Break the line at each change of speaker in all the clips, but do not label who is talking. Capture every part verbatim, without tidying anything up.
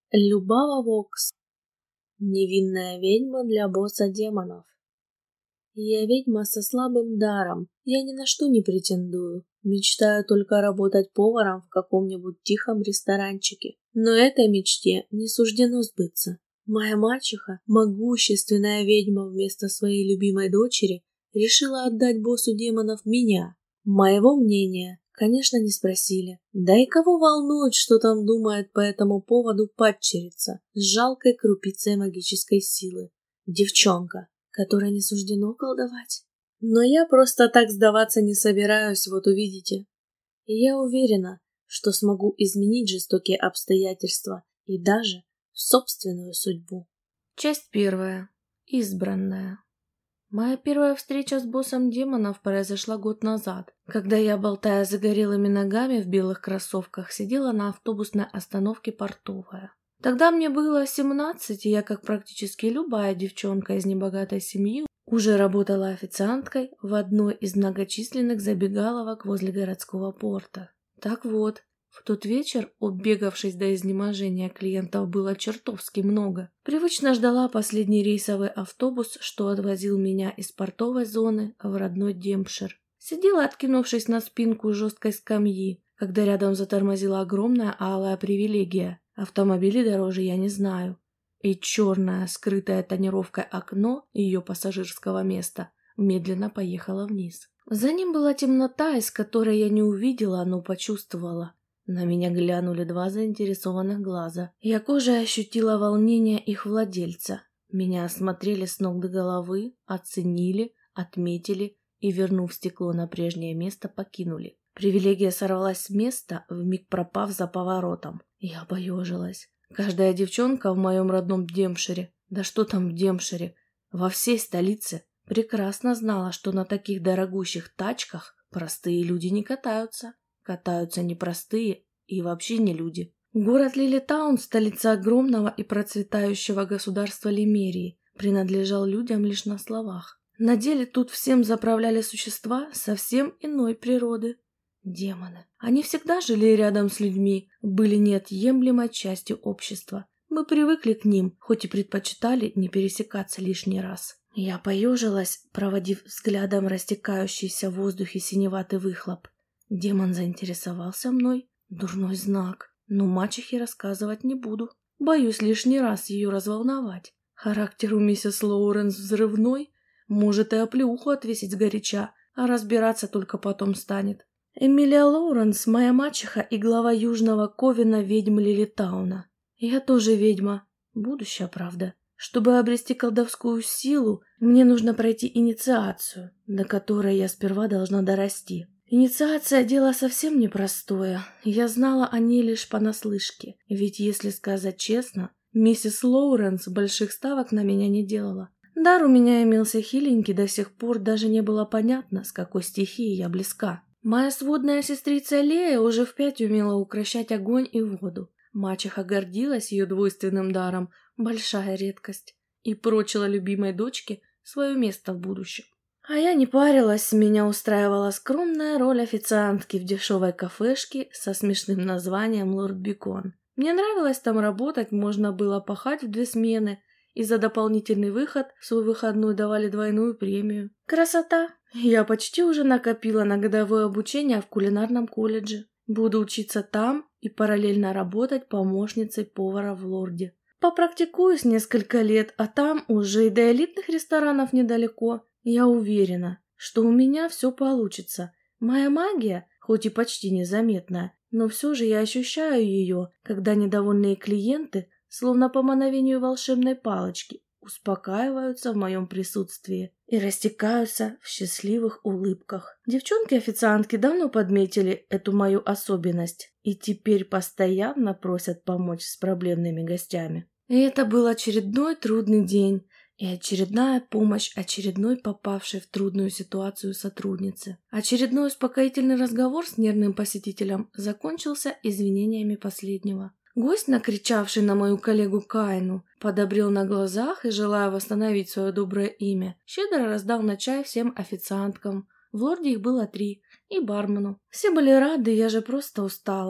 Любава Вокс. Невинная ведьма для босса демонов. Я ведьма со слабым даром, я ни на что не претендую. Мечтаю только работать поваром в каком-нибудь тихом ресторанчике. Но этой мечте не суждено сбыться. Моя мачеха, могущественная ведьма, вместо своей любимой дочери решила отдать боссу демонов меня. Моего мнения, конечно, не спросили. Да и кого волнует, что там думает по этому поводу падчерица с жалкой крупицей магической силы. Девчонка, которой не суждено колдовать. Но я просто так сдаваться не собираюсь, вот увидите. И я уверена, что смогу изменить жестокие обстоятельства и даже собственную судьбу.
Часть первая. Избранная. Моя первая встреча с боссом демонов произошла год назад, когда я, болтая загорелыми ногами в белых кроссовках, сидела на автобусной остановке Портовая. Тогда мне было семнадцать, и я, как практически любая девчонка из небогатой семьи, уже работала официанткой в одной из многочисленных забегаловок возле городского порта. Так вот, в тот вечер, оббегавшись до изнеможения, клиентов было чертовски много. Привычно ждала последний рейсовый автобус, что отвозил меня из портовой зоны в родной Демпшир. Сидела, откинувшись на спинку жесткой скамьи, когда рядом затормозила огромная алая привилегия. Автомобилей дороже я не знаю. И черное, скрытое тонировкой окно ее пассажирского места медленно поехало вниз. За ним была темнота, из которой я не увидела, но почувствовала. На меня глянули два заинтересованных глаза. Я кожей ощутила волнение их владельца. Меня осмотрели с ног до головы, оценили, отметили и, вернув стекло на прежнее место, покинули. Привилегия сорвалась с места, вмиг пропав за поворотом. Я поежилась. Каждая девчонка в моем родном Демпшире, да что там в Демпшире, во всей столице, прекрасно знала, что на таких дорогущих тачках простые люди не катаются. Катаются непростые и вообще не люди. Город Лилитаун, столица огромного и процветающего государства Лимерии, принадлежал людям лишь на словах. На деле тут всем заправляли существа совсем иной природы. Демоны. Они всегда жили рядом с людьми, были неотъемлемой частью общества. Мы привыкли к ним, хоть и предпочитали не пересекаться лишний раз. Я поежилась, проводив взглядом растекающийся в воздухе синеватый выхлоп. Демон заинтересовался мной. Дурной знак. Но мачехе рассказывать не буду. Боюсь лишний раз ее разволновать. Характер у миссис Лоуренс взрывной. Может и оплеуху отвесить сгоряча, а разбираться только потом станет. Эмилия Лоуренс, моя мачеха и глава Южного Ковена ведьм Лилитауна. Я тоже ведьма. Будущая, правда. Чтобы обрести колдовскую силу, мне нужно пройти инициацию, до которой я сперва должна дорасти. Инициация – дело совсем непростое. Я знала о ней лишь понаслышке. Ведь, если сказать честно, миссис Лоуренс больших ставок на меня не делала. Дар у меня имелся хиленький, до сих пор даже не было понятно, с какой стихией я близка. Моя сводная сестрица Лея уже впять умела укрощать огонь и воду. Мачеха гордилась ее двойственным даром, большая редкость, и прочила любимой дочке свое место в будущем. А я не парилась, меня устраивала скромная роль официантки в дешевой кафешке со смешным названием «Лорд Бикон». Мне нравилось там работать, можно было пахать в две смены, и за дополнительный выход в свой выходной давали двойную премию. Красота! Я почти уже накопила на годовое обучение в кулинарном колледже. Буду учиться там и параллельно работать помощницей повара в Лорде. Попрактикуюсь несколько лет, а там уже и до элитных ресторанов недалеко. Я уверена, что у меня все получится. Моя магия, хоть и почти незаметная, но все же я ощущаю ее, когда недовольные клиенты, словно по мановению волшебной палочки, успокаиваются в моем присутствии и растекаются в счастливых улыбках. Девчонки-официантки давно подметили эту мою особенность и теперь постоянно просят помочь с проблемными гостями. И это был очередной трудный день и очередная помощь очередной попавшей в трудную ситуацию сотруднице. Очередной успокоительный разговор с нервным посетителем закончился извинениями последнего. Гость, накричавший на мою коллегу Кайну, подобрел на глазах и, желая восстановить свое доброе имя, щедро раздал на чай всем официанткам. В Лорде их было три, и бармену. Все были рады, я же просто устала.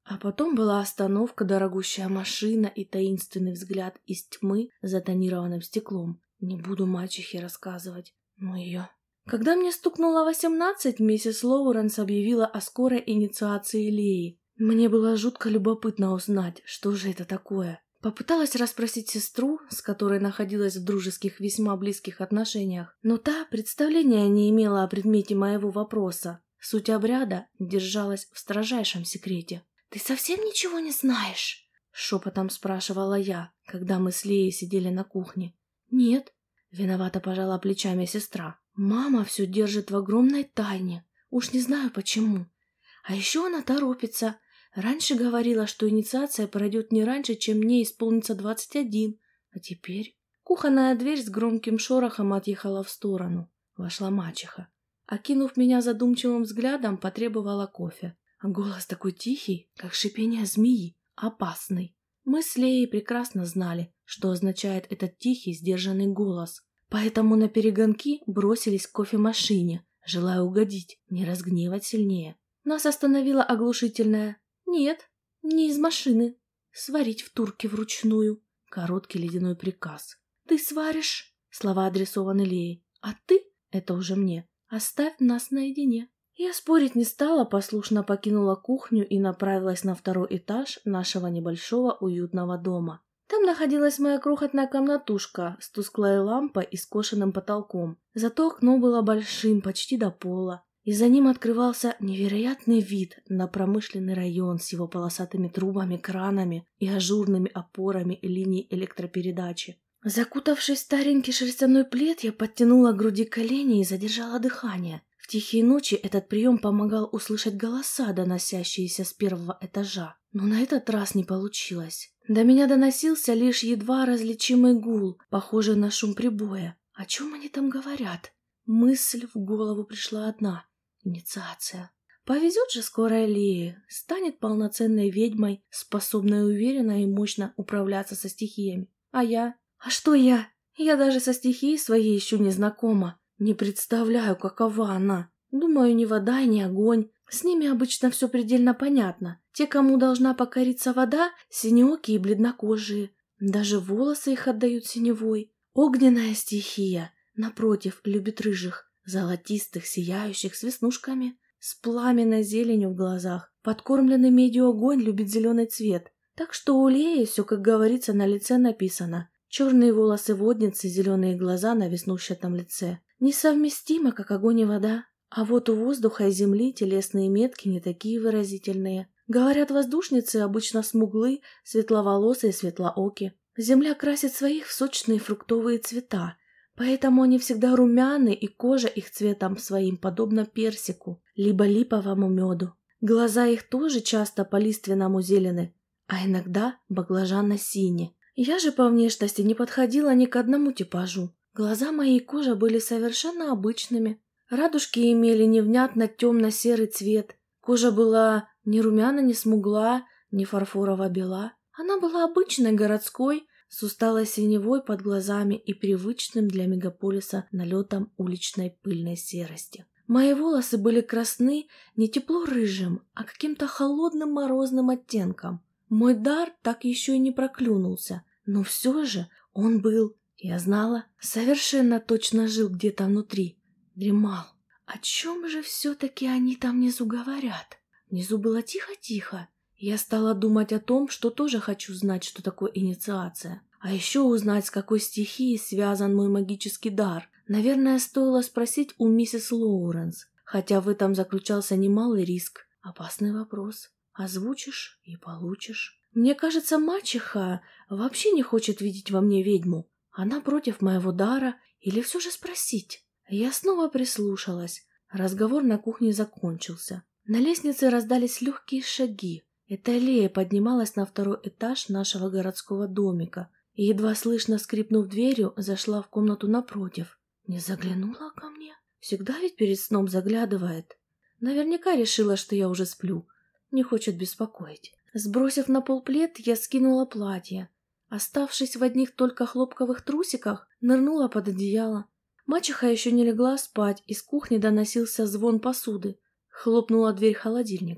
А потом была остановка, дорогущая машина и таинственный взгляд из тьмы за тонированным стеклом. Не буду мачехе рассказывать. Ну ее. Когда мне стукнуло восемнадцать, миссис Лоуренс объявила о скорой инициации Леи. Мне было жутко любопытно узнать, что же это такое. Попыталась расспросить сестру, с которой находилась в дружеских весьма близких отношениях, но та представления не имела о предмете моего вопроса. Суть обряда держалась в строжайшем секрете. «Ты совсем ничего не знаешь?» — шепотом спрашивала я, когда мы с Леей сидели на кухне. «Нет», — виновато пожала плечами сестра. «Мама все держит в огромной тайне. Уж не знаю почему. А еще она торопится. Раньше говорила, что инициация пройдет не раньше, чем мне исполнится двадцать один. А теперь...» Кухонная дверь с громким шорохом отъехала в сторону. Вошла мачеха. Окинув меня задумчивым взглядом, потребовала кофе. А голос такой тихий, как шипение змеи, опасный. Мы с Леей прекрасно знали, что означает этот тихий, сдержанный голос. Поэтому на перегонки бросились к кофемашине, желая угодить, не разгневать сильнее. Нас остановила оглушительная: «Нет, не из машины. Сварить в турке вручную». Короткий ледяной приказ. «Ты сваришь?» Слова адресованы Лее. «А ты?» Это уже мне. «Оставь нас наедине». Я спорить не стала, послушно покинула кухню и направилась на второй этаж нашего небольшого уютного дома. Там находилась моя крохотная комнатушка с тусклой лампой и скошенным потолком. Зато окно было большим, почти до пола, и за ним открывался невероятный вид на промышленный район с его полосатыми трубами, кранами и ажурными опорами линий электропередачи. Закутавшись в старенький шерстяной плед, я подтянула к груди колени и задержала дыхание. В тихие ночи этот прием помогал услышать голоса, доносящиеся с первого этажа. Но на этот раз не получилось. До меня доносился лишь едва различимый гул, похожий на шум прибоя. О чем они там говорят? Мысль в голову пришла одна — инициация. Повезет же скоро Лее, станет полноценной ведьмой, способной уверенно и мощно управляться со стихиями. А я? А что я? Я даже со стихией своей еще не знакома. Не представляю, какова она. Думаю, ни вода, ни огонь. С ними обычно все предельно понятно. Те, кому должна покориться вода, синеокие и бледнокожие. Даже волосы их отдают синевой. Огненная стихия, напротив, любит рыжих, золотистых, сияющих, с веснушками, с пламенной зеленью в глазах. Подкормленный медью огонь любит зеленый цвет. Так что у Леи все, как говорится, на лице написано. Черные волосы водницы, зеленые глаза на веснушчатом лице. Несовместимо, как огонь и вода. А вот у воздуха и земли телесные метки не такие выразительные. Говорят, воздушницы обычно смуглы, светловолосые, светлооки. Земля красит своих в сочные фруктовые цвета, поэтому они всегда румяны, и кожа их цветом своим подобна персику, либо липовому меду. Глаза их тоже часто по-лиственному зелены, а иногда баклажанно-синие. Я же по внешности не подходила ни к одному типажу. Глаза моей кожи были совершенно обычными. Радужки имели невнятно темно-серый цвет. Кожа была ни румяна, ни смугла, ни фарфорово-бела. Она была обычной, городской, с усталой синевой под глазами и привычным для мегаполиса налетом уличной пыльной серости. Мои волосы были красны не тепло-рыжим, а каким-то холодным морозным оттенком. Мой дар так еще и не проклюнулся, но все же он был, я знала, совершенно точно жил где-то внутри, дремал. О чем же все-таки они там внизу говорят? Внизу было тихо-тихо. Я стала думать о том, что тоже хочу знать, что такое инициация. А еще узнать, с какой стихией связан мой магический дар. Наверное, стоило спросить у миссис Лоуренс, хотя в этом заключался немалый риск. Опасный вопрос. Озвучишь и получишь. Мне кажется, мачеха вообще не хочет видеть во мне ведьму. Она против моего дара, или все же спросить? Я снова прислушалась. Разговор на кухне закончился. На лестнице раздались легкие шаги. Эта Лея поднималась на второй этаж нашего городского домика и, едва слышно скрипнув дверью, зашла в комнату напротив. Не заглянула ко мне? Всегда ведь перед сном заглядывает. Наверняка решила, что я уже сплю. Не хочет беспокоить. Сбросив на пол плед, я скинула платье. Оставшись в одних только хлопковых трусиках, нырнула под одеяло. Мачеха еще не легла спать, из кухни доносился звон посуды. Хлопнула дверь холодильника.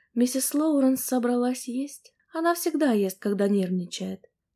Миссис Лоуренс собралась есть. Она всегда ест, когда нервничает.